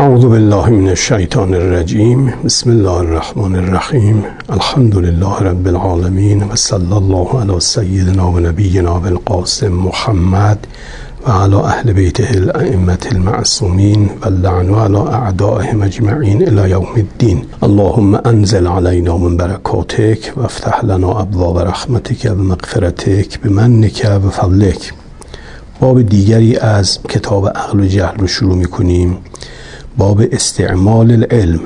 اعوذ بالله من الشیطان الرجیم. بسم الله الرحمن الرحیم. الحمد لله رب العالمین و صلی الله علی سیدنا و نبینا بالقاسم محمد و علی اهل بیته الائمة المعصومین و اللعن علی اعدائهم اجمعین الی یوم الدین. اللهم انزل علینا من برکاتک و افتح لنا ابواب رحمتک و مغفرتک بمنک و فضلک. باب دیگری از کتاب عقل و جهل رو شروع می‌کنیم. باب استعمال العلم.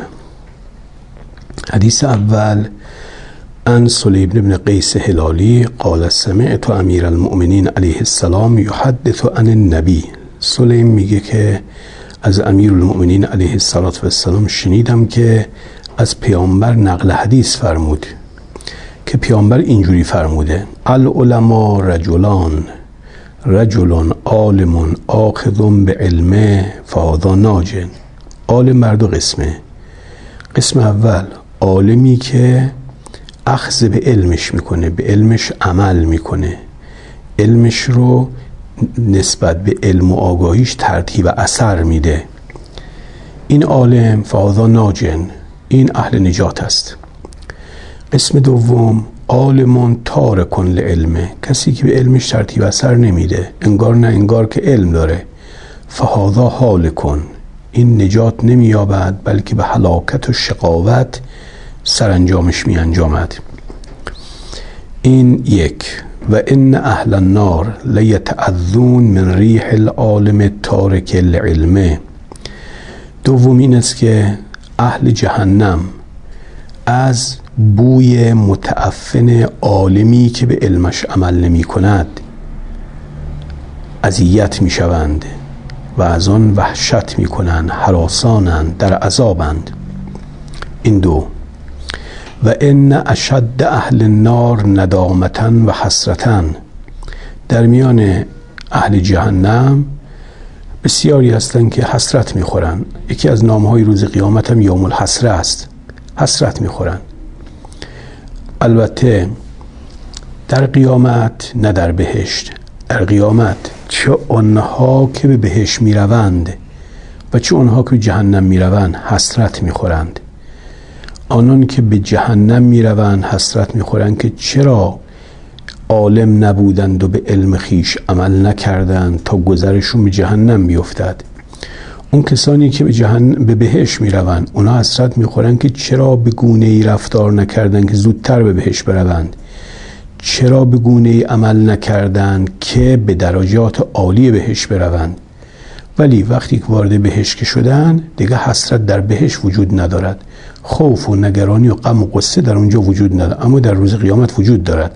حدیث اول: عن سلیم بن قیس هلالی قال سمعت امیر المؤمنین علیه السلام یحدث عن النبی. سلیم میگه که از امیر المؤمنین علیه السلام شنیدم که از پیامبر نقل حدیث فرمود که پیامبر اینجوری فرموده: العلماء رجلان، رجل عالم آخذ بعلمه فهذا ناج. عالم مرد و قسمه. قسم اول عالمی که اخذ به علمش میکنه، به علمش عمل میکنه، علمش رو نسبت به علم و آگاهیش ترتیب و اثر میده. این عالم فهذا ناجن، این اهل نجات است. قسم دوم عالم تارک لعلمه، کسی که به علمش ترتیب اثر نمیده، انگار نه انگار که علم داره. فهذا هالکن، این نجات نمییابد بلکه به هلاکت و شقاوت سرانجامش میانجامد. این یک. و ان اهل النار لیتعذون من ریح العالم التارک لعلمه. دومین است که اهل جهنم از بوی متعفن عالمی که به علمش عمل نمی کند اذیت می شوند و از آن وحشت می کنند، هراسانند، در عذابند. این دو. و ان اشد اهل النار ندامتا و حسرتا. در میان اهل جهنم بسیاری هستند که حسرت می خورند. یکی از نامهای روز قیامت هم یوم الحسره است. حسرت می خورند. البته در قیامت نه در بهشت. در قیامت چه آنها که به بهشت می روند و چه آنها که به جهنم می روند حسرت می خورند. آنان که به جهنم می روند حسرت می خورند که چرا عالم نبودند و به علم خیش عمل نکردند تا گذرشون به جهنم بیفتد. اون کسانی که به بهشت می روند اونا حسرت می خورند که چرا به گونه ای رفتار نکردند که زودتر به بهشت بروند، چرا به گونه ای عمل نکردند که به درجات عالی بهشت بروند. ولی وقتی که وارد بهشت شدن دیگه حسرت در بهشت وجود ندارد، خوف و نگرانی و غم و غصه در اونجا وجود ندارد، اما در روز قیامت وجود دارد.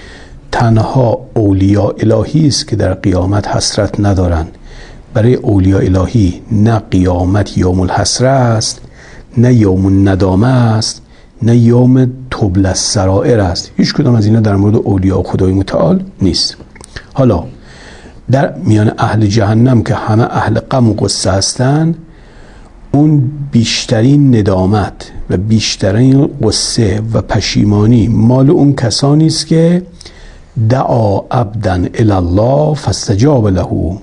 تنها اولیاء الهی است که در قیامت حسرت ندارند. برای اولیاء الهی نه قیامت یوم الحسره است، نه یوم الندامه است، نه یوم تبل السرائر است. هیچ کدام از اینا در مورد اولیاء خدای متعال نیست. حالا در میان اهل جهنم که همه اهل غم و غصه هستند، اون بیشترین ندامت و بیشترین غصه و پشیمانی مال اون کسانی است که دعا عبدا الی الله فاستجاب له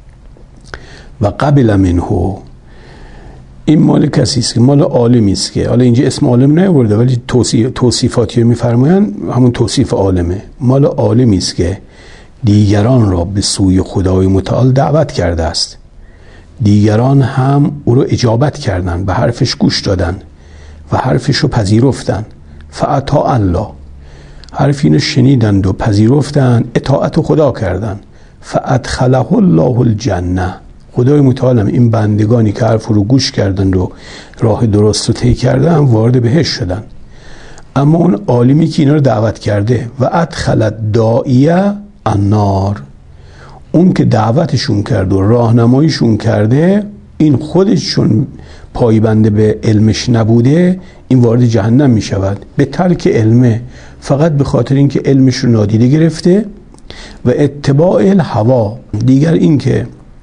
و قبل منه. این مال کسی است که مال عالمی است که حالا اینجا اسم عالم نیاورده ولی توصیفاتی رو می‌فرمایند، همون توصیف عالمه. مال عالمی است که دیگران را به سوی خدای متعال دعوت کرده است، دیگران هم او را اجابت کردند، به حرفش گوش دادن و حرفش رو پذیرفتن. فاطاع الله، حرف اینو شنیدند و پذیرفتند، اطاعت خدا کردند. فادخله الله الجنه، خدای متعال این بندگانی که حرف رو گوش کردند و راه درست رو طی کردن وارد بهشت شدن. اما اون عالمی که اینا رو دعوت کرده و ادخل داعیه النار، اون که دعوتشون کرد و راهنماییشون کرده، این خودشون پایبند به علمش نبوده، این وارد جهنم می شود به ترک علمه، فقط به خاطر اینکه علمش رو نادیده گرفته و اتباع الهوا. دیگر این که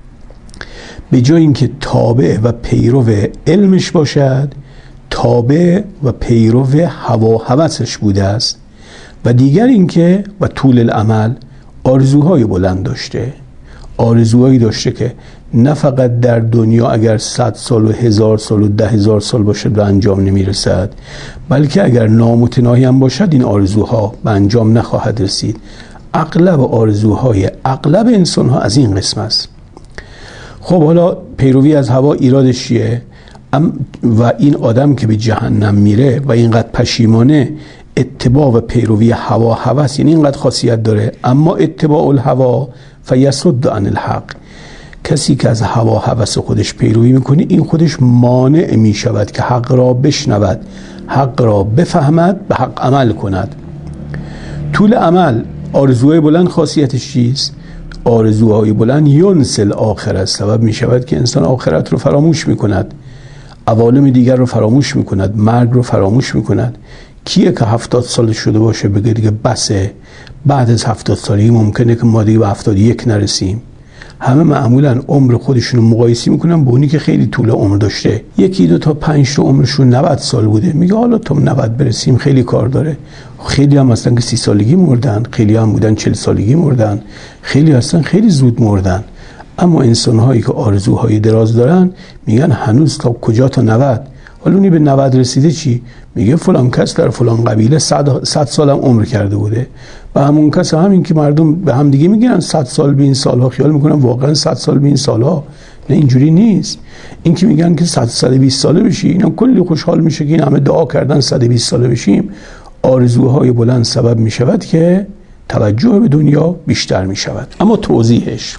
به جای اینکه تابع و پیرو علمش باشد، تابع و پیرو هوا هوسش بوده است. و دیگر این که و طول العمل آرزوهای بلند داشته، آرزوهایی داشته که نه فقط در دنیا اگر 100 سال و 1000 سال و 10,000 سال باشد به انجام نمیرسد، بلکه اگر نامتناهی هم باشد این آرزوها به انجام نخواهد رسید. اغلب آرزوهای اغلب انسان ها از این قسم است. خب حالا پیروی از هوا ایرادش چیه؟ و این آدم که به جهنم میره و اینقدر پشیمانه، اتباع و پیروی هوا هوس، یعنی اینقدر خاصیت داره. اما اتباع الهوا فیصد عن الحق، کسی که از هوا هوس خودش پیروی میکنه این خودش مانع میشود که حق را بشنود، حق را بفهمد، به حق عمل کند. طول امل، آرزوهای بلند خاصیتش چیست؟ آرزوهای بلند ینسل آخرت، سبب میشود که انسان آخرت رو فراموش میکند، عوالم دیگر رو فراموش میکند، مرگ رو فراموش میکند. کیه که 70 سال شده باشه بگه دیگه بسه، بعد از 70 سالگی ممکنه که ما دیگه به 71 نرسیم؟ همه معمولا عمر خودشون رو مقایسه میکنن با اونی که خیلی طول عمر داشته. 1 2 تا 5 تا عمرشون 90 سال بوده، میگه حالا تا 90 برسیم خیلی کار داره. خیلی هم هستن که 30 سالگی مردن، خیلی هم بودن 40 سالگی مردن، خیلی هستن خیلی زود مردن. اما انسان هایی که آرزوهای دراز دارن میگن هنوز تا کجا؟ تا 90. حالا اونی به 90 رسیده چی؟ میگه فلان کس در فلان قبیله 100 سال هم عمر کرده بوده. و همون کس همین که مردم به هم دیگه میگن 100 سال به این سالها، خیال میکنن واقعا 100 سال به این سالها. نه، اینجوری نیست. این که میگن که 120 ساله بشی، اینا کلی خوشحال میشه که این همه دعا کردن 120 ساله بشیم. آرزوهای بلند سبب میشود که توجه به دنیا بیشتر میشود. اما توضیحش،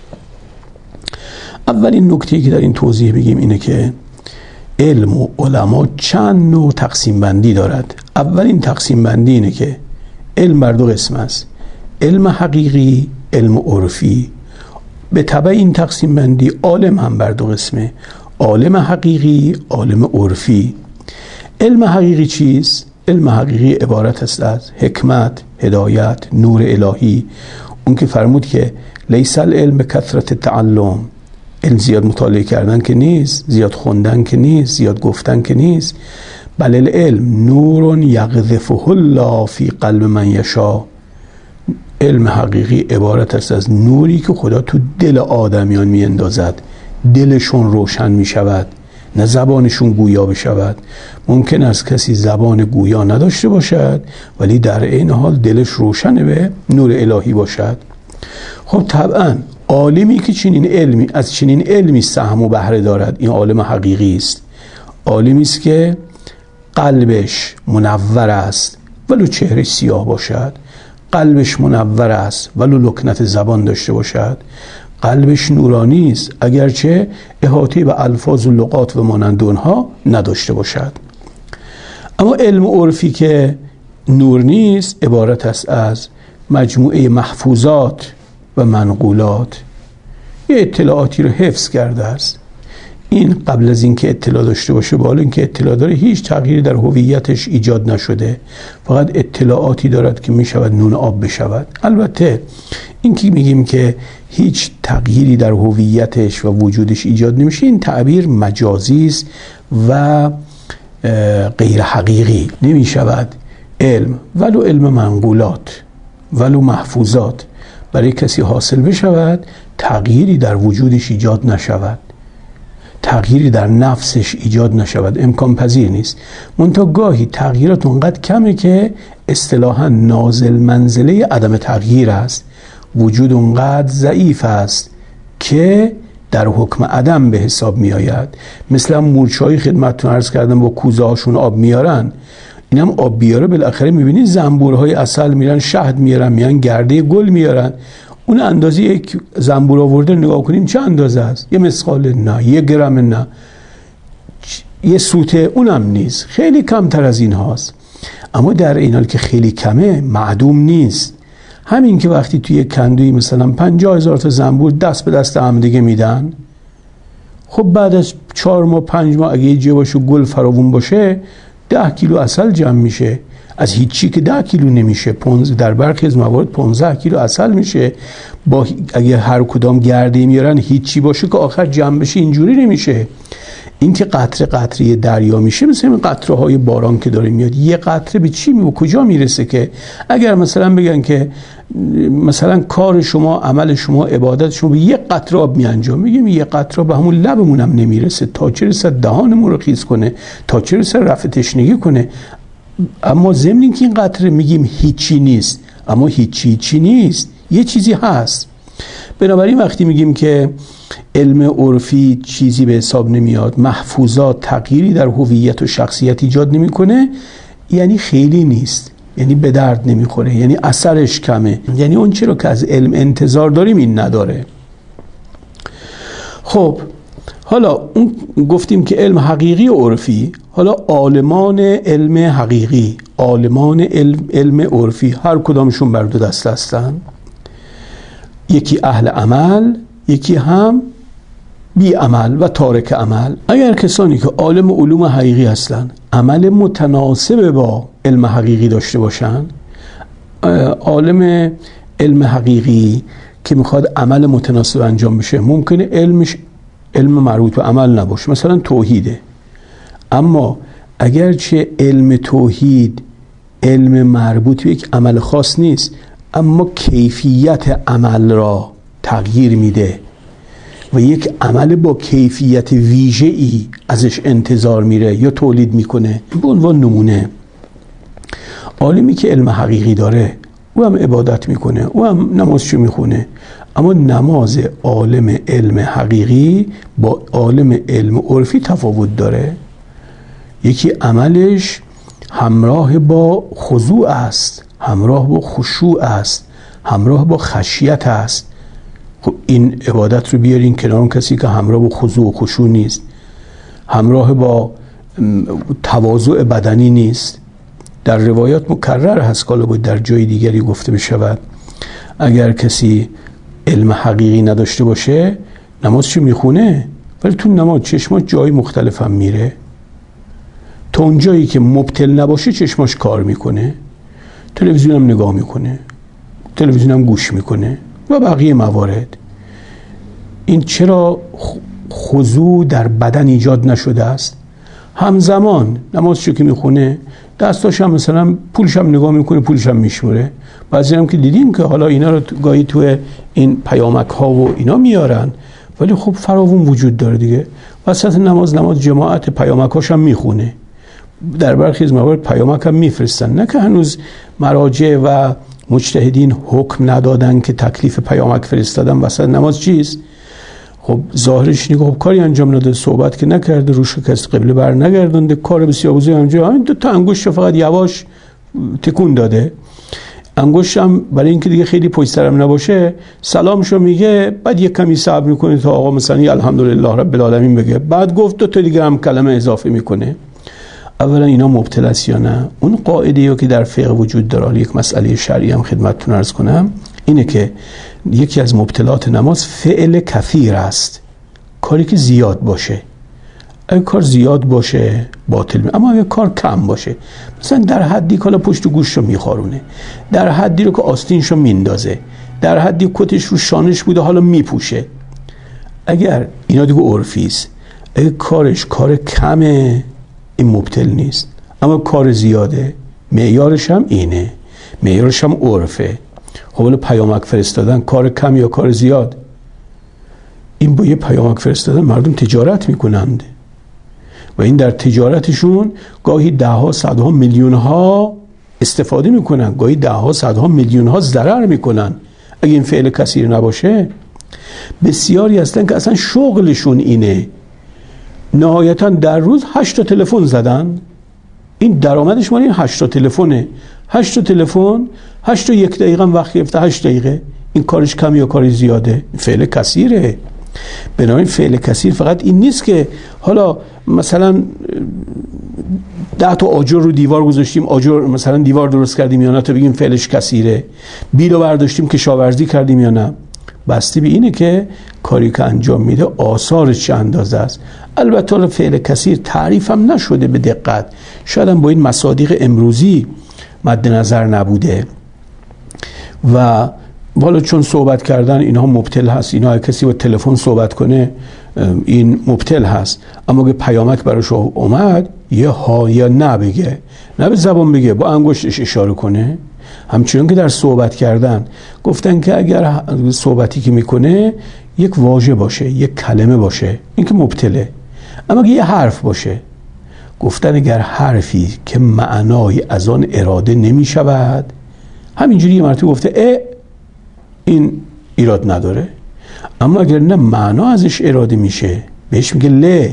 اولین نکته‌ای که در این توضیح بگیم اینه که علم و علما چند نوع تقسیم بندی دارد. اولین تقسیم بندی اینه که علم بر 2 قسم است: علم حقیقی، علم عرفی. به تبع این تقسیم بندی عالم هم بر 2 قسمه: عالم حقیقی، عالم عرفی. علم حقیقی چیست؟ علم حقیقی عبارت است از حکمت، هدایت، نور الهی. اون که فرمود که لیس العلم کثرت تعلم، علم زیاد مطالعه کردن که نیست، زیاد خوندن که نیست، زیاد گفتن که نیست، بل العلم نور یقذفه الله فی قلب من یشاء. علم حقیقی عبارت است از نوری که خدا تو دل آدمیان می اندازد، دلشون روشن می شود، نه زبانشون گویا بشود. ممکن است کسی زبان گویا نداشته باشد ولی در این حال دلش روشن به نور الهی باشد. خب طبعا عالمی که از چنین علمی سهم و بهره دارد، این عالم حقیقی است. عالمی است که قلبش منور است ولو چهرش سیاه باشد، قلبش منور است ولو لکنت زبان داشته باشد، قلبش نورانی است اگرچه احاطه به الفاظ و لغات و مانند اونها نداشته باشد. اما علم عرفی که نور نیست عبارت است از مجموعه محفوظات و منقولات، یه اطلاعاتی رو حفظ کرده است. این قبل از اینکه اطلاع داشته باشه، با اینکه اطلاع داره، هیچ تغییری در هویتش ایجاد نشده، فقط اطلاعاتی دارد که میشود نون آب بشود. البته این که میگیم که هیچ تغییری در هویتش و وجودش ایجاد نمیشه، این تعبیر مجازی است و غیر حقیقی. نمیشود علم ولو علم منقولات ولو محفوظات برای کسی حاصل بشود تغییری در وجودش ایجاد نشود، تغییری در نفسش ایجاد نشود، امکان پذیر نیست. منتها گاهی تغییرات اونقدر کمه که اصطلاحاً نازل منزله عدم تغییر است. وجود اونقدر ضعیف است که در حکم عدم به حساب می آید. مثلا مورچه‌های خدمتتون عرض کردم با کوزه هاشون آب میارن، اینم آب بیاره بالاخره میبینید زنبورهای عسل میرن، شهد میارن، میان گرده گل میارن. اون اندازه یک زنبور آورده نگاه کنیم چه اندازه است؟ یه مسقال نه، 1 گرم نه، یه سوته اونم نیست، خیلی کمتر از این هاست. اما در این حال که خیلی کمه معدوم نیست. همین که وقتی توی یک کندوی مثلا 50,000 تا زنبور دست به دست هم دیگه میدن، خب بعد از 4 ماه 5 ماه اگه یه جیبش گل فراوون باشه 10 کیلو عسل جمع میشه. از هیچی که 10 کیلو نمیشه، در برخی از موارد 15 کیلو عسل میشه. اگه هر کدام گرده میارن هیچی باشه که آخر جمع بشه اینجوری نمیشه. این که قطره قطره دریا میشه، مثل این قطره های باران که داره میاد، یه قطره به چی و کجا میرسه؟ که اگر مثلا بگن که مثلا کار شما، عمل شما، عبادت شما به یه قطره آب میانجام، میگیم یه قطره به همون لبمون هم نمیرسه، تا چه رسه دهانمون رو خیس کنه، تا چه رسه رفع تشنگی کنه. اما ضمن اینکه این قطره میگیم هیچی نیست، اما هیچی نیست، یه چیزی هست. بنابراین وقتی میگیم که علم عرفی چیزی به حساب نمیاد، محفوظات تغییری در هویت و شخصیت ایجاد نمیکنه، یعنی خیلی نیست، یعنی به درد نمیخوره، یعنی اثرش کمه، یعنی اون چی رو که از علم انتظار داریم این نداره. خب حالا اون گفتیم که علم حقیقی و عرفی. حالا عالمان علم حقیقی، عالمان علم عرفی، هر کدامشون بر دو دسته هستن، یکی اهل عمل، یکی هم بی عمل و تارک عمل. اگر کسانی که عالم علوم حقیقی هستن عمل متناسب با علم حقیقی داشته باشن، عالم علم حقیقی که میخواد عمل متناسب انجام بشه، ممکنه علمش علم مربوط به عمل نباشه، مثلا توحیده، اما اگرچه علم توحید علم مربوط به یک عمل خاص نیست، اما کیفیت عمل را تغییر میده و یک عمل با کیفیت ویژه‌ای ازش انتظار میره یا تولید میکنه. به عنوان نمونه، عالمی که علم حقیقی داره او هم عبادت میکنه، او هم نمازشو میخونه، اما نماز عالم علم حقیقی با عالم علم عرفی تفاوت داره. یکی عملش همراه با خضوع است، همراه با خشوع است، همراه با خشیت است. خب این عبادت رو بیارین کنار اون کسی که همراه با خضوع و خشوع نیست، همراه با تواضع بدنی نیست. در روایات مکرر هست، حالا باید در جای دیگری گفته بشود، اگر کسی علم حقیقی نداشته باشه نمازشو میخونه ولی تو نماز چشماش جای مختلف هم میره، تا اون جایی که مبتل نباشه چشماش کار میکنه، تلویزیون هم نگاه میکنه، تلویزیون هم گوش میکنه و بقیه موارد. این چرا خضوع در بدن ایجاد نشده است؟ همزمان نمازشو که میخونه دستاش هم مثلا پولش هم نگاه میکنه، پولش هم میشموره. بعضی هم که دیدیم که حالا اینا رو گاهی تو این پیامک ها و اینا میارن، ولی خب فراوون وجود داره دیگه. وسط نماز جماعت پیامکاش هم میخونه، در برخی از موارد پیامک هم میفرستن، نه که هنوز مراجع و مجتهدین حکم ندادن که تکلیف پیامک فرستادن وسط نماز چیست. خب ظاهرش نگاه کاری انجام نداده، صحبت که نکرده، روش کس قبله بر نگردونده، کار بسیار بزرگی انجام، همین دو تا انگشت فقط یواش تکون داده. انگشتم برای اینکه دیگه خیلی پشت سرم نباشه سلامشو میگه، بعد یک کمی صبر میکنه تا آقا مثلا الحمدلله رب العالمین بگه، بعد گفت دو تا دیگه هم کلمه اضافه میکنه. اولا اینا مبتل است یا نه؟ اون قاعده‌ای که در فقه وجود داره، یک مسئله شرعی هم خدمتتون عرض کنم، اینه که یکی از مبتلات نماز فعل کثیر است، کاری که زیاد باشه. اگه کار زیاد باشه باطل می، اما اگه کار کم باشه، مثلا در حدی که حالا پشت گوش رو میخارونه، در حدی رو که آستینش رو میندازه، در حدی کتش رو شانش بوده حالا میپوشه، اگر اینا دیگه عرفی است. اگه کارش کار کمه این مبتل نیست، اما کار زیاده، معیارش هم اینه، معیارش هم عرفه. خب حالا پیامک فرستادن کار کم یا کار زیاد؟ این با یه پیامک فرستادن مردم تجارت میکنند و این در تجارتشون گاهی دهها صدها میلیون ها استفاده میکنن، گاهی دهها صدها میلیون ها ضرر میکنن. اگه این فعل کثیر نباشه، بسیاری هستن که اصلا شغلشون اینه، نهایتا در روز 8 تا تلفن زدن، این درآمدش مال این 8 تا تلفنه، 8 تا تلفن، 8 تا 1 دقیقه هم وقت گرفته، 8 دقیقه. این کارش کم یا کاری زیاده؟ فعل کثیره. بنابراین فعل کثیر فقط این نیست که حالا مثلا 10 تا آجر رو دیوار گذاشتیم، آجر مثلا دیوار درست کردیم یا نه تا بگیم فعلش کثیره، بیلو برداشتیم کشاورزی کردیم یا نه. بسته به اینه که کاری که انجام میده آثارش چه اندازه است. البته فعل کثیر تعریف هم نشده به دقت، شاید هم با این مصادیق امروزی مد نظر نبوده و حالا چون صحبت کردن اینها مبتل هست، اینها کسی با تلفن صحبت کنه این مبتل هست. اما اگه پیامک براش اومد یه ها یا نه بگه، نه به زبان بگه، با انگشتش اشاره کنه. همچنان که در صحبت کردن گفتن که اگر صحبتی که میکنه یک واژه باشه، یک کلمه باشه، این که مبتله. اما اگه یه حرف باشه، گفتن اگر حرفی که معنای از آن اراده نمی شود، همینجوری یه مرتبه گفته این ایراد نداره. اما اگر نه معنا ازش اراده میشه، بهش میگه ل،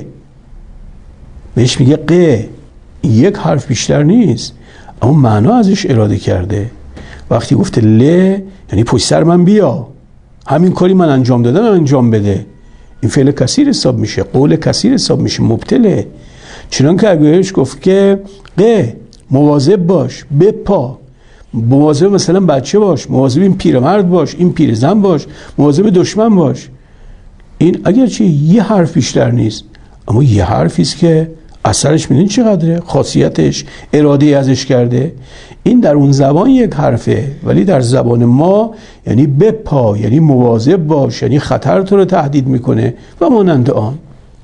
بهش میگه ق، یک حرف بیشتر نیست اما معنا ازش اراده کرده. وقتی گفته ل یعنی پشت سر من بیا، همین کاری من انجام دادم انجام بده، این فعل کثیر حساب میشه، قول کثیر حساب میشه، مبتله. چنان که اگرش گفت که ق، مواظب باش، بپا، مواظب مثلا بچه باش، مواظب این پیرمرد باش، این پیرزن باش، مواظب دشمن باش. این اگرچه یه حرف بیشتر نیست اما یه حرفیست که اثرش میدونی چقدره، خاصیتش، اراده ازش کرده. این در اون زبان یک حرفه، ولی در زبان ما یعنی بپا، یعنی مواظب باش، یعنی خطر تو رو تهدید میکنه و مانند آن.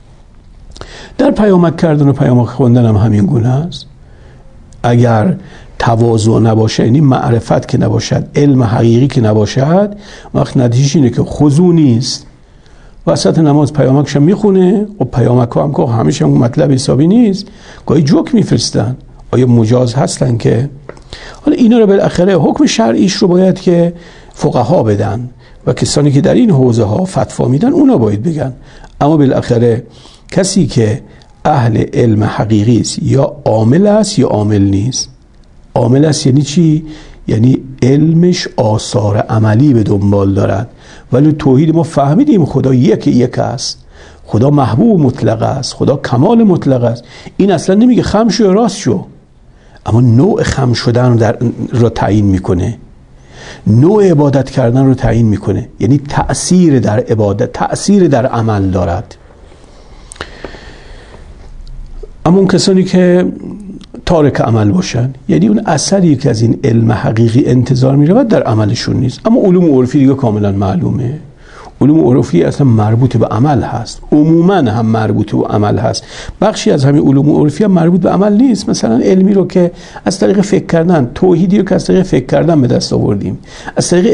در پیامک کردن و پیامک خوندن هم همین گونه است. اگر تواضع نباشه، یعنی معرفت که نباشد، علم حقیقی که نباشد، وقت نتیجهش اینه که خضوع نیست. وسط نماز پیامکش هم میخونه، و پیامک ها هم که همیشه هم مطلب حسابی نیست، گاهی جوک میفرستن. آیا مجاز هستن که حالا اینا رو بالاخره حکم شرعیش رو باید که فقها بدن و کسانی که در این حوزه ها فتوا میدن اونا باید بگن. اما بالاخره کسی که اهل علم حقیقی است یا عامل است یا عامل نیست. عامل است یعنی چی؟ یعنی علمش آثار عملی به دنبال دارد. ولی توحید ما فهمیدیم خدا یک است، خدا محبوب مطلق است، خدا کمال مطلق است. این اصلا نمیگه خم شو یا راست شو، اما نوع خم شدن رو تعیین میکنه، نوع عبادت کردن رو تعیین میکنه. یعنی تأثیر در عبادت، تأثیر در عمل دارد. اما اون کسانی که تارک عمل باشن، یعنی اون اثری که از این علم حقیقی انتظار می رود در عملشون نیست. اما علوم عرفی دیگه کاملا معلومه. علوم عرفی اصلا مربوط به عمل هست، عموما هم مربوط به عمل هست. بخشی از همین علوم عرفی هم مربوط به عمل نیست. مثلا علمی رو که از طریق فکر کردن، توحیدی رو که از طریق فکر کردن به دست آوردیم، از طریق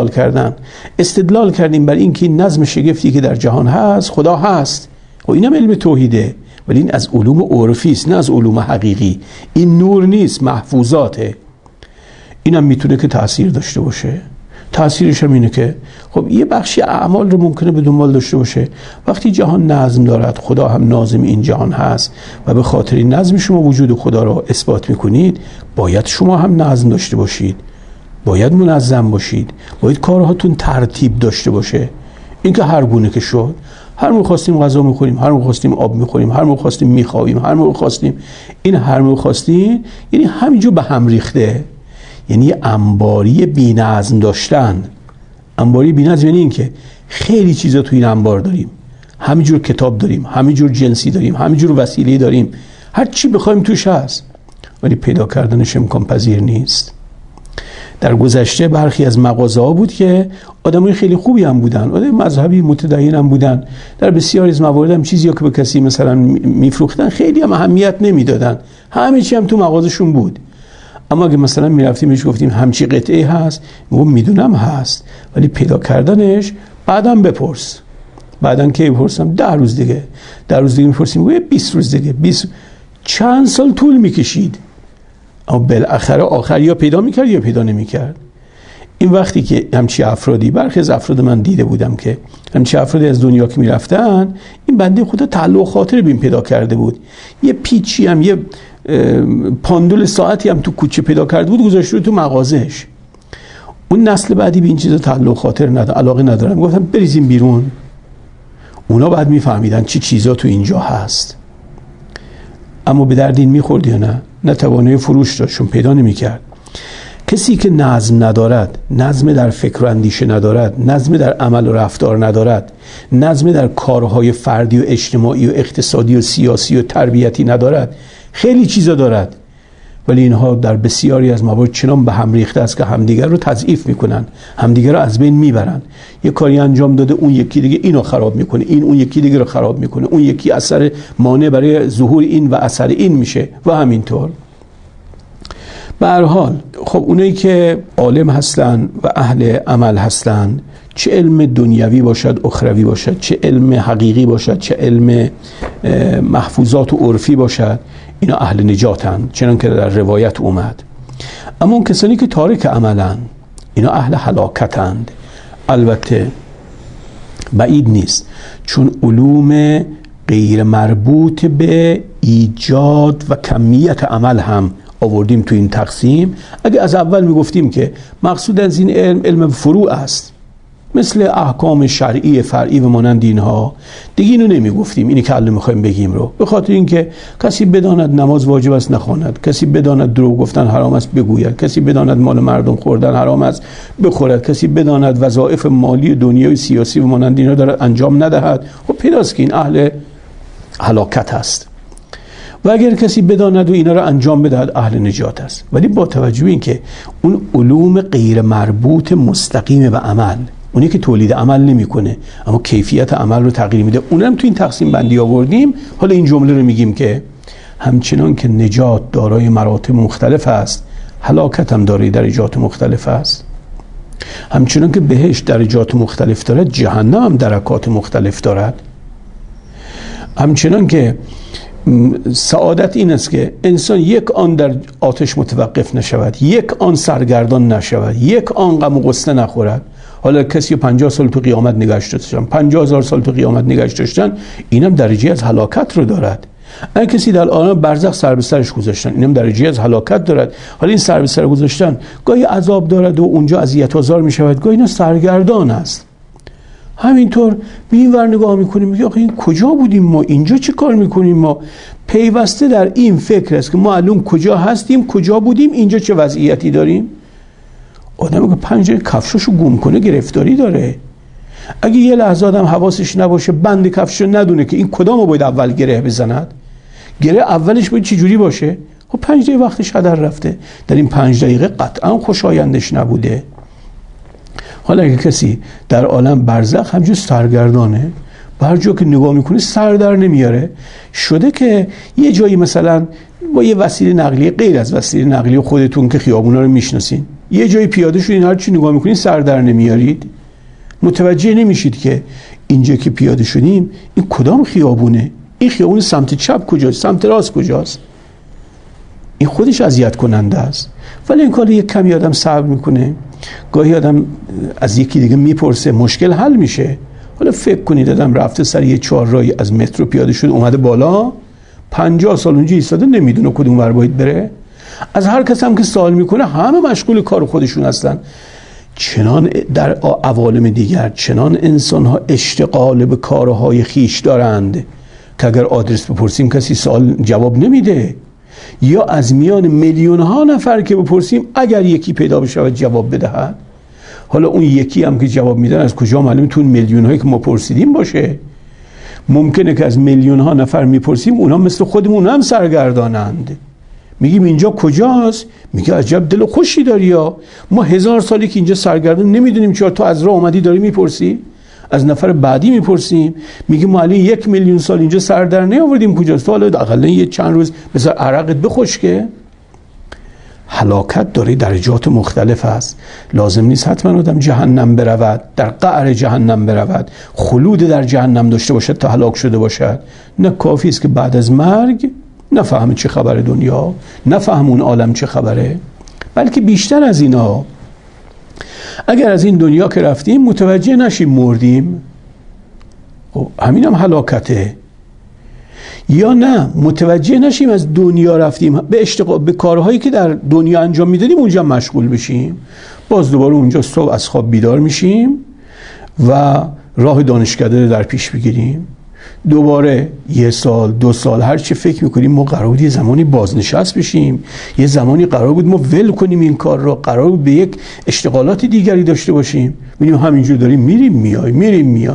استدلال کردیم بر این که این نظم شگفتی که در جهان هست خدا هست، و اینم علم توحیده. ولی این از علوم عرفی است، نه از علوم حقیقی. این نور نیست، محفوظاته. اینم میتونه که تأثیر داشته باشه. تأثیرش هم اینه که خب یه بخشی اعمال رو ممکنه به دنبال داشته باشه. وقتی جهان نظم دارد، خدا هم ناظم این جهان هست و به خاطر این نظم شما وجود خدا رو اثبات میکنید، باید شما هم نظم داشته باشید، باید منظم باشید، باید کارهاتون ترتیب داشته باشه. این که هر گونه که شد، هر موقع خواستیم غذا میخوریم، هر موقع خواستیم آب میخوریم، هر موقع خواستیم میخوابیم، هر موقع خواستیم، این هر موقع خواستیم یعنی همینجور به هم ریخته. یعنی انباری بی‌نظم داشتن. انباری بی‌نظم یعنی این که خیلی چیزا تو این انبار داریم، همینجور کتاب داریم، همینجور جنسی داریم، همینجور وسیله داریم، هر چی بخوایم توش هست، ولی پیدا کردنش امکان پذیر نیست. در گذشته برخی از مغازه‌ها بود که آدمای خیلی خوبی هم بودن، آدم مذهبی متدین هم بودن، در بسیاری از موارد هم چیزی که به کسی مثلا میفروختن خیلی هم اهمیت نمیدادن، همه چی هم تو مغازشون بود. اما اگه مثلا میرفتیم بهش گفتیم همچی قطعه هست، میگم میدونم هست، ولی پیدا کردنش بعدم بپرس. بعدن که بپرسم 10 روز دیگه میپرسیم، میگه 20 روز دیگه، 20 چند سال طول میکشید. اما بالاخره آخر یا پیدا میکرد یا پیدا نمیکرد. این وقتی که همچی افرادی، برخی از افراد من دیده بودم که همچی افرادی از دنیا که میرفتن، این بنده خدا تعلق خاطر بین پیدا کرده بود، یه پیچی هم، یه پاندول ساعتی هم تو کوچه پیدا کرده بود، گذاشته تو مغازش. اون نسل بعدی به این چیزا تعلق خاطر نداره، علاقه ندارن. گفتم بریزیم بیرون. اونا بعد میفهمیدن چی چیزا تو اینجا هست. اما به درد این میخورد یا نه؟ نه توانایی فروش داشت، چون پیدا نمیکرد. کسی که نظم ندارد، نظم در فکر و اندیشه ندارد، نظم در عمل و رفتار ندارد، نظم در کارهای فردی و اجتماعی و اقتصادی و سیاسی و تربیتی ندارد، خیلی چیزا دارد ولی اینها در بسیاری از موارد چنان به هم ریخته است که همدیگر رو تضعیف میکنن، همدیگر رو از بین میبرن. یه کاری انجام داده اون یکی دیگه اینو خراب میکنه، این اون یکی دیگه رو خراب میکنه، اون یکی اثر مانع برای ظهور این و اثر این میشه و همینطور. به هر حال خب اونایی که عالم هستن و اهل عمل هستن، چه علم دنیوی باشد اخروی باشد، چه علم حقیقی باشد، چه علم محفوظات و عرفی باشد، اینا اهل نجاتن چنان که در روایت اومد. اما اون کسانی که تارک عملن اینا اهل هلاکتند. البته بعید نیست، چون علوم غیر مربوط به ایجاد و کمیت عمل هم آوردیم تو این تقسیم. اگه از اول میگفتیم که مقصود از این علم فروع است، مثل احکام شرعی فرعی و مانند اینها، دیگه اینو نمیگفتیم، اینی که الان میخوایم بگیم رو. به خاطر اینکه کسی بداند نماز واجب است نخواند، کسی بداند دروغ گفتن حرام است بگوید، کسی بداند مال مردم خوردن حرام است بخورد، کسی بداند وظایف مالی دنیای سیاسی و مانند اینها داره انجام ندهد، خب پیداست که این اهل هلاکت است. و اگر کسی بداند و اینا رو انجام بدهد اهل نجات است. ولی با توجه این که اون علوم غیر مربوط مستقیم به عمل، اونی که تولید عمل نمیکنه اما کیفیت عمل رو تغییر میده، اونم تو این تقسیم بندی آوردیم. حالا این جمله رو میگیم که همچنان که نجات دارای مراتب مختلف است، هلاکت هم دارای درجات مختلف است. همچنان که بهشت درجات مختلف دارد، جهنم هم درکات مختلف دارد. همچنان که سعادت این است که انسان یک آن در آتش متوقف نشود، یک آن سرگردان نشود، یک آن غم و غصه نخورد. حالا کسی 50 سال تو قیامت نگهش داشتن، 50,000 سال تو قیامت نگهش داشتن، اینم درجه از هلاکت رو دارد. اگه کسی در عالم برزخ سر به سرش گذاشتن، اینم درجه از هلاکت دارد. حالا این سر به سر گذاشتن گاهی عذاب دارد و اونجا اذیت آزار می شود، گاهی اینا سرگردان است. همینطور به این ور نگاه میکنیم میگه آخه این کجا بودیم ما، اینجا چه کار میکنیم ما؟ پیوسته در این فکر است که ما الان کجا هستیم، کجا بودیم، اینجا چه وضعیتی داریم. آدمی که پنجه کفشاشو گم کنه گرفتاری داره. اگه یه لحظه آدم حواسش نباشه، بند کفشو ندونه که این کدامو باید اول گره بزند، گره اولش باید چه جوری باشه، خب 5 دقیقه وقتش هدر رفته. در این 5 دقیقه قطعا خوشایندش نبوده. حالا اگه کسی در عالم برزخ همجور سرگردانه، هر جا که نگاه میکنه سر در نمیاره، شده که یه جایی مثلا با یه وسیله نقلیه غیر از وسیله نقلیه خودتون که خیابونا رو میشناسین، یه جایی پیاده شدین، هر چی نگاه میکنین سر در نمیارید، متوجه نمیشید که اینجا که پیاده شدیم این کدام خیابونه، این خیابون سمت چپ کجاست، سمت راست کجاست. این خودش اذیت کننده است. ولی این کار یک کمی آدم صبر میکنه، گاهی آدم از یکی دیگه میپرسه، مشکل حل میشه. حالا فکر کنید آدم رفته سر یه چهارراهی از مترو پیاده شد اومده بالا، 50 سال اونجا ایستاده نمیدونه کدوم ور باید بره. از هر کس هم که سوال میکنه همه مشغول کار خودشون هستن. چنان در عوالم دیگر چنان انسان ها اشتغال به کارهای خیش دارند که اگر آدرس بپرسیم کسی سوال جواب نمیده، یا از میان میلیون ها نفر که بپرسیم اگر یکی پیدا بشه جواب بدهد. حالا اون یکی هم که جواب میدن از کجا معلومه؟ تو میلیون هایی که ما پرسیدیم باشه. ممکنه که از میلیون ها نفر میپرسیم اونا مثل خودمون هم سرگردانند. میگیم اینجا کجاست؟ میگه عجب دل خوشی داری. یا ما 1000 سالی که اینجا سرگردان نمیدونیم چرا تو از راه اومدی داری میپرسی؟ از نفر بعدی میپرسیم، میگیم ما الان 1 میلیون سال اینجا سر در نیاوردیم کجاست؟ تو حالا اقلا یه چند روز بذار عرقت بخشکه. هلاکت داره درجات مختلف است. لازم نیست حتما آدم جهنم برود، در قعر جهنم برود، خلود در جهنم داشته باشد تا هلاک شده باشد. نه، کافی است که بعد از مرگ نفهم چه خبر دنیا، نفهم اون عالم چه خبره. بلکه بیشتر از اینا، اگر از این دنیا که رفتیم متوجه نشیم مردیم، خب همین هم هلاکته. یا نه متوجه نشیم از دنیا رفتیم، به کارهایی که در دنیا انجام میدادیم اونجا مشغول بشیم، باز دوباره اونجا صبح از خواب بیدار میشیم و راه دانشکده در پیش بگیریم. دوباره 1 سال 2 سال هر چی فکر میکنیم ما قرار بود یه زمانی بازنشست بشیم، یه زمانی قرار بود ما ول کنیم این کار رو، قرار بود به یک اشتغالات دیگری داشته باشیم. میبینیم همینجور داریم میریم میای.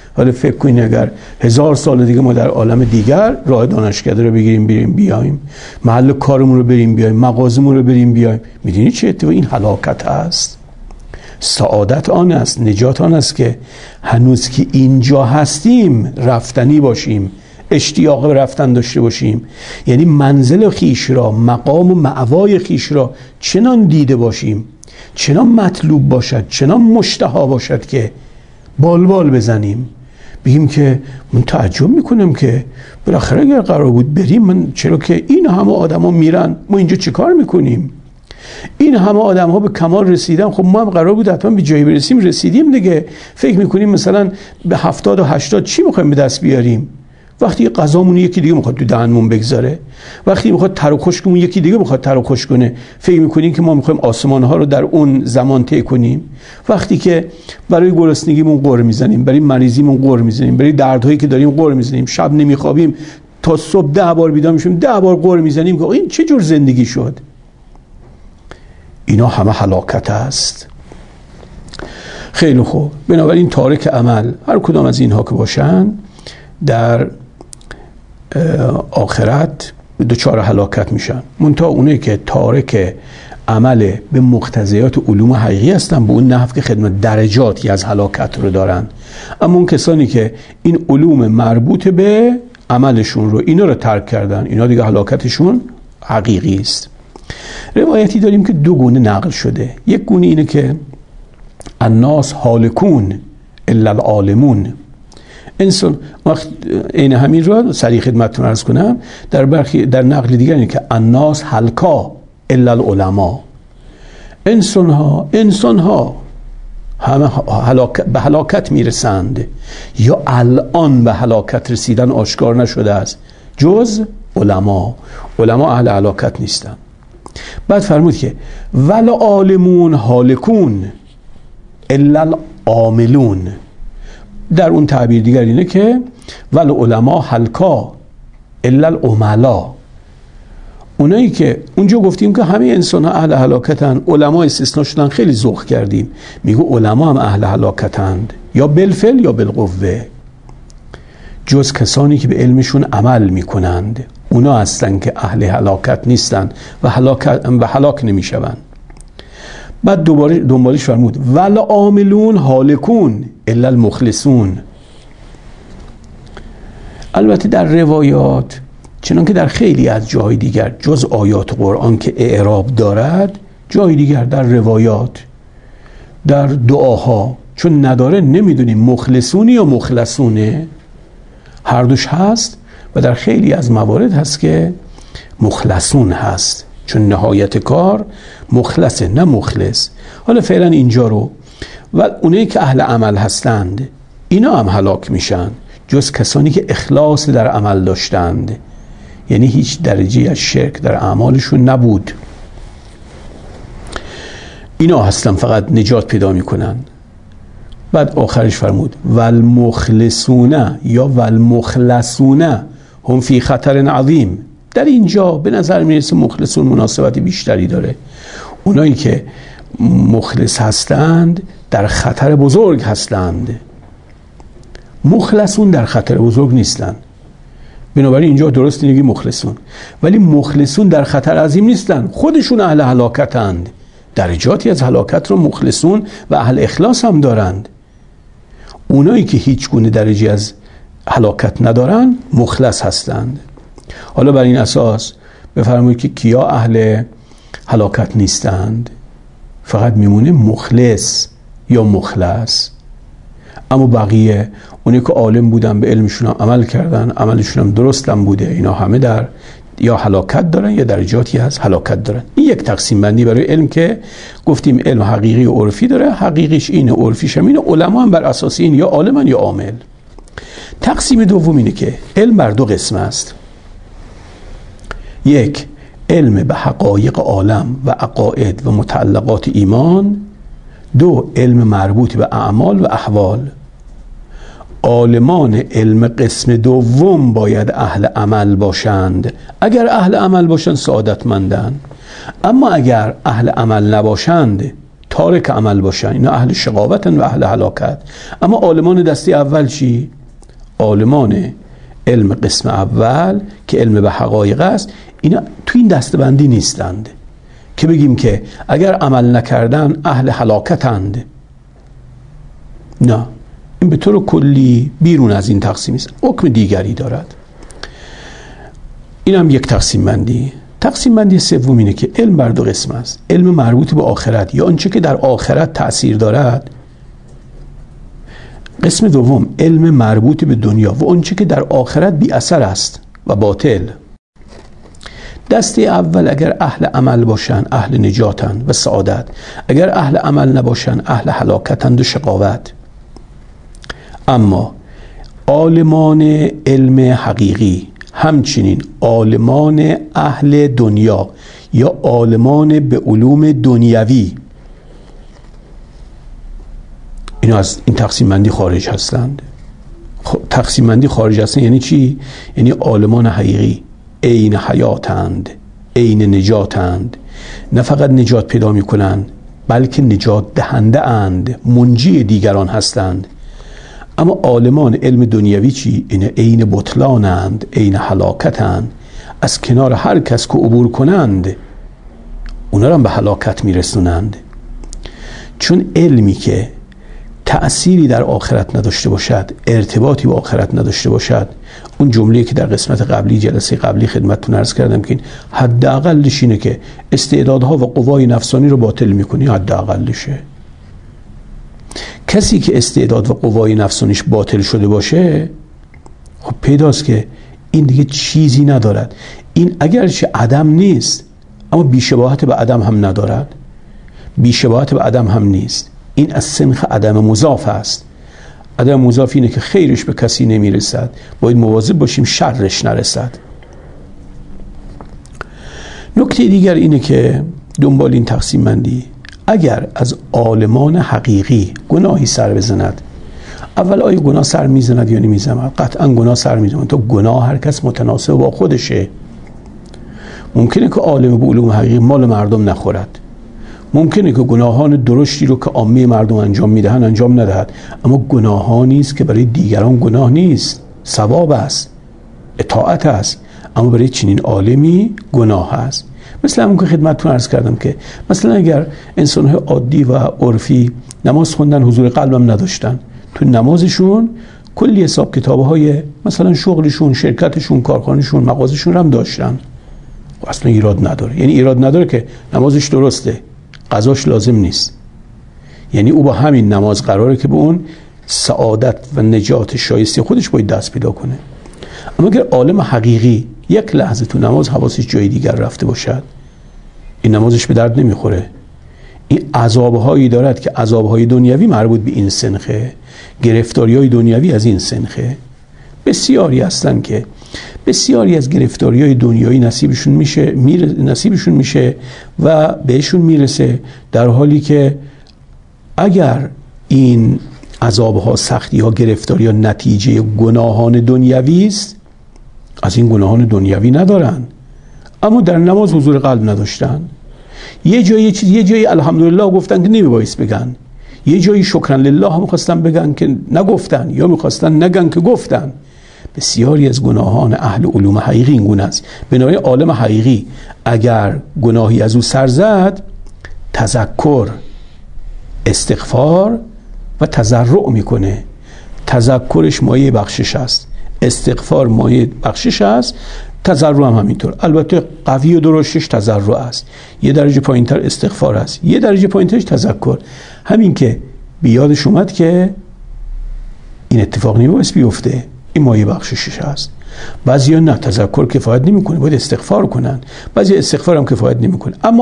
حالا فکر کنین اگر 1000 سال دیگه ما در عالم دیگر راه دانشکده رو بگیریم بریم بیایم، محل کارمون رو بریم بیایم، مغازمون رو بریم بیایم، میدونی چه اتفاقی؟ این هلاکت است. سعادت آن است، نجات آن است که هنوز که اینجا هستیم رفتنی باشیم، اشتیاق به رفتن داشته باشیم. یعنی منزل خیش را، مقام و مأوای خیش را چنان دیده باشیم، چنان مطلوب باشد، چنان مشتها باشد که بال بزنیم، بگیم که من تعجب میکنم که بالاخره اگر قرار بود بریم، من چرا که این همه آدم ها میرن، ما اینجا چه کار میکنیم؟ این همه آدم ها به کمال رسیدن، خب ما هم قرار بود حتما به جایی برسیم، رسیدیم دیگه. فکر میکنیم مثلا به 70 و 80 چی میخوایم به دست بیاریم؟ وقتی غذامون یکی دیگه میخواد تو دهنمون بگذاره، وقتی میخواد تر و خشکمون یکی دیگه میخواد تر و خشک کنه، فکر میکنیم که ما میخوایم آسمان ها رو در اون زمان طی کنیم. وقتی که برای گرسنگیمون غر میزنیم، برای مریضیمون غر میزنیم، برای دردهایی که داریم غر میزنیم، شب نمیخوابیم تا صبح 10 بار بیدار میشیم، 10 بار غر میزنیم که این چه جور زندگی شد؟ اینا همه هلاکت است. خیلی خوب، بنابراین تارک عمل هر کدام از اینها که باشن در آخرت دچار هلاکت میشن. منتها اونایی که تارک عمل به مقتضیات علوم حقیقی هستن، به اون نحو که خدمت درجاتی از هلاکت رو دارن. اما اون کسانی که این علوم مربوط به عملشون رو اینا رو ترک کردن، اینا دیگه هلاکتشون حقیقی است. روایتی داریم که 2 گونه نقل شده. یک گونه اینه که الناس هالکون الا العالمون. انسان وقت این همین رو سریع خدمتتون عرض کنم، در نقل دیگر اینه که الناس هلکا الا العلماء. انسان ها همه به هلاکت میرسند یا الان به هلاکت رسیدن آشکار نشده است جز علما اهل هلاکت نیستن. بعد فرمود که ول عالمون هالکون الا العاملون. در اون تعبیر دیگر اینه که ول علما هلکا الا العملا. اونایی که اونجا گفتیم که همه انسان ها اهل هلاکتن، علما استثناء شدن، خیلی ذوق کردیم، میگو علما هم اهل هلاکتند، یا بالفعل یا بالقوه، جز کسانی که به علمشون عمل میکنند، اونا هستن که اهل هلاکت نیستن و هلاک نمیشوند. بعد دنبالش فرمود ول عاملون هالکون الا المخلصون. البته در روایات چنان که در خیلی از جای دیگر جز آیات قرآن که اعراب دارد، جای دیگر در روایات، در دعاها چون نداره نمیدونیم مخلصونی یا مخلصونه، هر دوش هست و در خیلی از موارد هست که مخلصون هست، چون نهایت کار مخلصه نه مخلص. حالا فعلا اینجا رو و اونایی که اهل عمل هستند اینا هم هلاک میشن، جز کسانی که اخلاص در عمل داشتند، یعنی هیچ درجه از شرک در اعمالشون نبود، اینا هستن فقط نجات پیدا میکنن. بعد آخرش فرمود والمخلصون یا والمخلصون هم فی خطر عظیم. در اینجا به نظر میرسه مخلصون مناسبت بیشتری داره. اونایی که مخلص هستند در خطر بزرگ هستند، مخلصون در خطر بزرگ نیستند. بنابراین اینجا درست نگی مخلصون، ولی مخلصون در خطر عظیم نیستند، خودشون اهل هلاکتند. درجاتی از هلاکت رو مخلصون و اهل اخلاص هم دارند. اونایی که هیچ گونه درجه از هلاکت ندارن مخلص هستند. حالا بر این اساس بفرمایید که کیا اهل هلاکت نیستند؟ فقط میمونه مخلص یا مخلص. اما بقیه اونایی که عالم بودن، به علمشون هم عمل کردن، عملشون هم درست هم بوده، اینا همه در یا هلاکت دارن یا درجاتی از هلاکت دارن. این یک تقسیم بندی برای علم که گفتیم علم حقیقی و عرفی داره، حقیقیش اینه، عرفیش هم اینه. علما هم بر اساس این یا عالمن یا عامل. تقسیم دوم اینه که علم بر 2 قسم است. یک، علم به حقایق عالم و عقاید و متعلقات ایمان. 2، علم مربوط به اعمال و احوال. عالمان علم قسم دوم باید اهل عمل باشند. اگر اهل عمل باشند سعادتمندند، اما اگر اهل عمل نباشند تارک عمل باشن، اینا اهل شقاوتن و اهل هلاکت. اما عالمان دسته اول چی؟ عالمان علم قسم اول که علم به حقایق است، اینا تو این دسته‌بندی نیستند که بگیم که اگر عمل نکردن اهل هلاکتند. نه، این به طور کلی بیرون از این تقسیم است، حکم دیگری دارد. این هم یک تقسیم بندی. تقسیم بندی سوم اینه که علم بر دو قسم است: علم مربوط به آخرت یا آنچه که در آخرت تأثیر دارد. قسم دوم علم مربوط به دنیا و آنچه که در آخرت بی اثر است و باطل. دسته اول اگر اهل عمل باشن اهل نجاتن و سعادت، اگر اهل عمل نباشن اهل هلاکتند و شقاوت. اما عالمان علم حقیقی، همچنین عالمان اهل دنیا یا عالمان به علوم دنیوی، اینا از این تقسیم بندی خارج هستند. تقسیم بندی خارج هستند یعنی چی؟ یعنی عالمان حقیقی عین حیاتند، عین نجاتند، نه فقط نجات پیدا می کنند بلکه نجات دهنده اند، منجی دیگران هستند. اما عالمان علم دنیوی چی؟ این عین بطلانند، عین هلاکتند، از کنار هر کس که عبور کنند اونا را به هلاکت میرسونند. چون علمی که تأثیری در آخرت نداشته باشد، ارتباطی با آخرت نداشته باشد، اون جمله‌ای که در قسمت قبلی جلسه قبلی خدمتتون عرض کردم که حداقلش اینه که استعدادها و قوای نفسانی رو باطل میکنی، حداقلشه. کسی که استعداد و قوای نفسانیش باطل شده باشه، خب پیداست که این دیگه چیزی ندارد. این اگرچه عدم نیست اما بیشباهت به عدم هم ندارد، بیشباهت به عدم هم نیست. این از سنخ عدم مضاف است. عدم مضاف اینه که خیرش به کسی نمیرسد، باید مواظب باشیم شرش نرسد. نکته دیگر اینه که دنبال این تقسیم بندی اگر از عالمان حقیقی گناهی سر بزند، اول آیا گناه سر میزند یا نمیزند؟ قطعا گناه سر میزند. تو گناه هر کس متناسب با خودشه. ممکنه که عالم به علوم حقیقی مال مردم نخورد، ممکنه که گناهان درشتی رو که عامه مردم انجام میدهن انجام ندهد، اما گناهانی است که برای دیگران گناه نیست، ثواب است، اطاعت است، اما برای چنین عالمی گناه است. مثل همون که خدمتتون عرض کردم که مثلا اگر انسان‌های عادی و عرفی نماز خوندن، حضور قلبم نداشتن، تو نمازشون کلی حساب کتاب‌های مثلا شغلشون، شرکتشون، کارخانه‌شون، مغازه‌شون هم داشتن، اصلا ایراد نداره. یعنی ایراد نداره که نمازش درسته، قضاش لازم نیست. یعنی او با همین نماز قراره که به اون سعادت و نجات شایسته خودش باید دست پیدا کنه. اما اگر عالم حقیقی یک لحظه تو نماز حواسش جای دیگر رفته باشد، این نمازش به درد نمیخوره. این عذابهایی دارد که عذابهای دنیوی مربوط به این سنخه، گرفتاری‌های دنیوی از این سنخه. بسیاری هستن که بسیاری از گرفتاری‌های دنیایی نصیبشون میشه و بهشون میرسه، در حالی که اگر این عذابها، سختی‌ها، گرفتاری‌ها نتیجه گناهان دنیوی است، از این گناهان دنیوی ندارن، اما در نماز حضور قلب نداشتن. یه جایی الحمدلله گفتن که نمیبایست بگن، یه جایی شکرا لله هم می‌خواستن بگن که نگفتن، یا می‌خواستن نگن که گفتن. بسیاری از گناهان اهل علوم حقیقی این گونه است. بنابراین عالم حقیقی اگر گناهی از او سر زد، تذکر، استغفار و تضرع میکنه. تذکرش مایه بخشش است، استغفار مایه بخشش است، تضرع هم همینطور. البته قوی و درشتش تضرع است، یه درجه پایینتر استغفار است، یه درجه پایینترش تذکر. همین که بیادش اومد که این اتفاق نمیبایست بیفته، این مایه بخششش هست. بعضیا نه، تذکر کفایت نمیکنه، باید استغفار کنن. بعضی استغفار هم کفایت نمیکنه. اما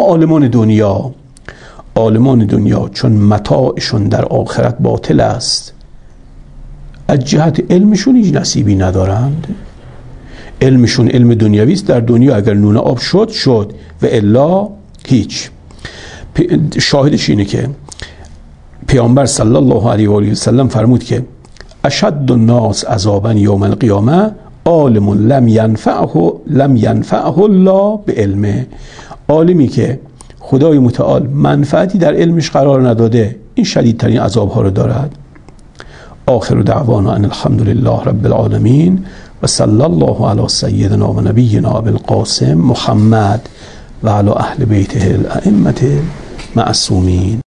عالمان دنیا چون متاعشون در آخرت باطل است، از جهت علمشون هیچ نصیبی ندارند. علمشون علم دنیوی است، در دنیا اگر نون آب شد و الا هیچ. شاهدش اینه که پیامبر صلی الله علیه و آله و سلم فرمود که اشد الناس عذابا یوم القیامه عالم لم ینفعه الله بعلمه. عالمی که خدای متعال منفعتی در علمش قرار نداده، این شدیدترین عذابها رو دارد. آخر دعوانا ان الحمد لله رب العالمین و صلی الله علی سیدنا و نبینا ابوالقاسم محمد و علی اهل بیته الائمة المعصومین.